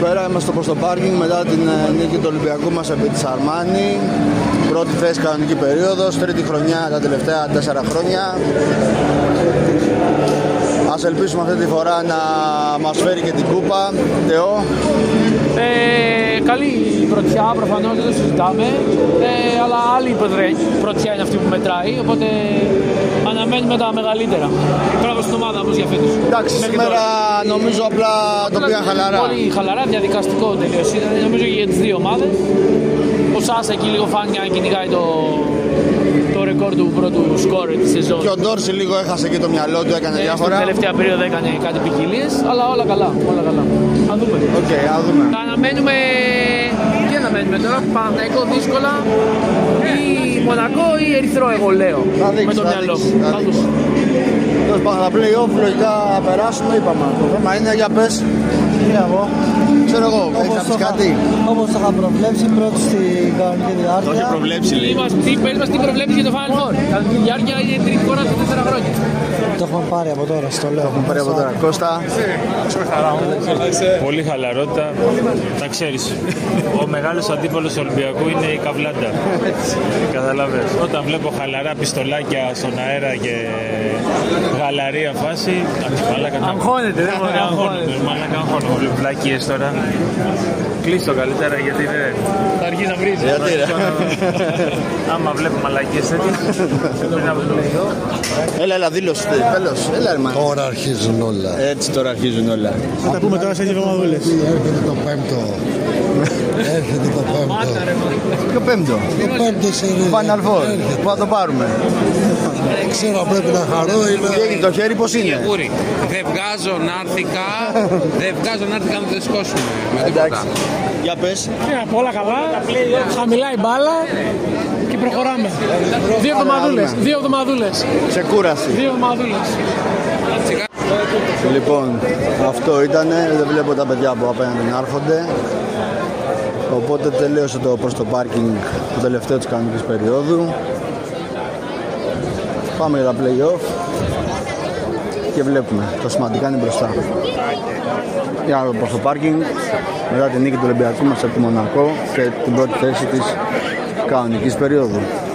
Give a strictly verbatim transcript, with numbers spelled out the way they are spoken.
Καλησπέρα, είμαστε στο πάρκινγκ μετά την νίκη του Ολυμπιακού μας επί της Αρμάνι. Πρώτη θέση κανονική περίοδος, τρίτη χρονιά τα τελευταία τέσσερα χρόνια. Ας ελπίσουμε αυτή τη φορά να μας φέρει και την κούπα. Θεό. Ε, καλή πρωτιά, προφανώς δεν το συζητάμε, ε, αλλά άλλη πρωτιά είναι αυτή που μετράει, οπότε αναμένουμε τα μεγαλύτερα. Μπράβο στην ομάδα όμως για φέτος. Εντάξει, σήμερα νομίζω απλά το πήγαν χαλαρά. Πολύ χαλαρά, διαδικαστικό τελείως ήταν, νομίζω και για τις δύο ομάδες. Ο Σάσα εκεί λίγο φάνηκε να κυνηγάει το, το ρεκόρ του πρώτου σκόρ της σεζόν. Και ο Ντόρση λίγο έχασε και το μυαλό του, έκανε ε, διάφορα. Στην τελευταία περίοδο έκανε κάτι ποικιλίες, αλλά όλα καλά, όλα καλά. Θα δούμε. Οκ, okay, θα δούμε. Θα αναμένουμε, τι αναμένουμε τώρα, Παναθηναϊκό δύσκολα ή Μονακό ή Ερυθρό, εγώ λέω, θα δείξει, με το θα μυαλό δείξει, μου. Θα δείξει. Τέλος πάντων, τα play-off λογικά θα περάσουμε, είπαμε. Το θέμα είναι, για πες. Τι εγώ. Ξέρω εγώ, έχεις να πεις κάτι. Όπως το είχα προβλέψει, πρώτη στην κανονική διάρκεια. Το είχε προβλέψει, λέει. Τι πες μας, τι προβλέψεις για το Final Four. Κανονική διάρκεια είναι τρίτη φορά σε τέσσερα χρόνια. Το έχουμε πάρει από τώρα, στο λέω. Το έχουμε πάρει από τώρα. Κώστα. Πολύ χαλαρότητα. Τα ξέρεις. Ο μεγάλος αντίπολος του Ολυμπιακού είναι η Καβλάντα. Καταλαβες. Όταν βλέπω χαλαρά πιστολάκια στον αέρα και γαλαρία φάση. Αγχώνεται, δεν μπορεί να αγχώνεται. Μαλάκα αγχώνεται. Βλέπω πλακίες τώρα. Κλείστο καλύτερα γιατί δεν. Θα αρχίσει να βρίζει. Γιατί ρε. Άμα βλέπω μαλακίες τέτοιες. Έλα, έλα, δήλωση. Τέλος. Έλα, ρε, τώρα αρχίζουν όλα. Έτσι τώρα αρχίζουν όλα. Θα τα πούμε τώρα σε δύο εβδομαδούλες. Έρχεται το πέμπτο. Έρχεται το πέμπτο. Ποιο πέμπτο. Το πέμπτο σε Final Four. Πού θα το πάρουμε. Δεν ξέρω, πρέπει να χαρώ ή να... Τι έγινε, το χέρι πώς είναι. Δεν βγάζω νάρθηκα, δεν βγάζω νάρθηκα να το σκόσουμε. Εντάξει. Για πες. Από όλα καλά, χαμηλά η μπάλα και προχωράμε. Δύο εβδομαδούλες, δύο εβδομαδούλες. Σε κούραση. Δύο εβδομαδούλες. Λοιπόν, αυτό ήτανε. Δεν βλέπω τα παιδιά από απέναντι να έρχονται. Οπότε τελείωσε το προς το πάρκινγκ το τελευταίο της κανονικής περίοδου. Πάμε για τα play-off και βλέπουμε. Το σημαντικά είναι μπροστά. Για το προς το πάρκινγκ μετά την νίκη του Ολυμπιακού μας από τη Μονακό και την πρώτη θέση της κανονικής περίοδου.